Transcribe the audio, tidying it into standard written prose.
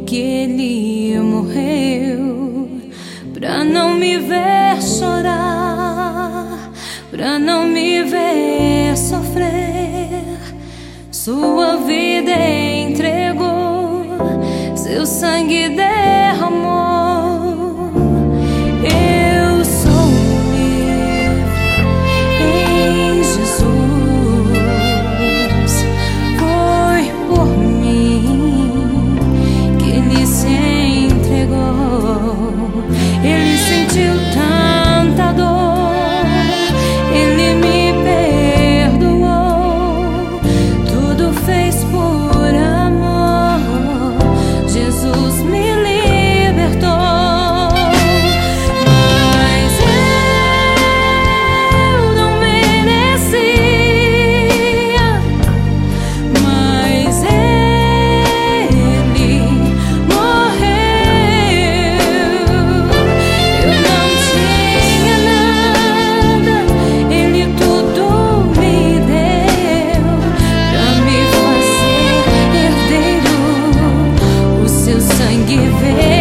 que ele morreu pra não me ver chorar, pra não me ver sofrer. Sua vida entregou, seu sangue derramou. Eu sou livre em Jesus. Foi por mim que ele se entregou. Ele sentiu tanta dor, ele me perdoou. Tudo fez por amor. Jesus me libertou. Mas eu não merecia, mas ele morreu. Eu não tinha nada, ele tudo me deu pra me fazer herdeiro. O seu sangue veio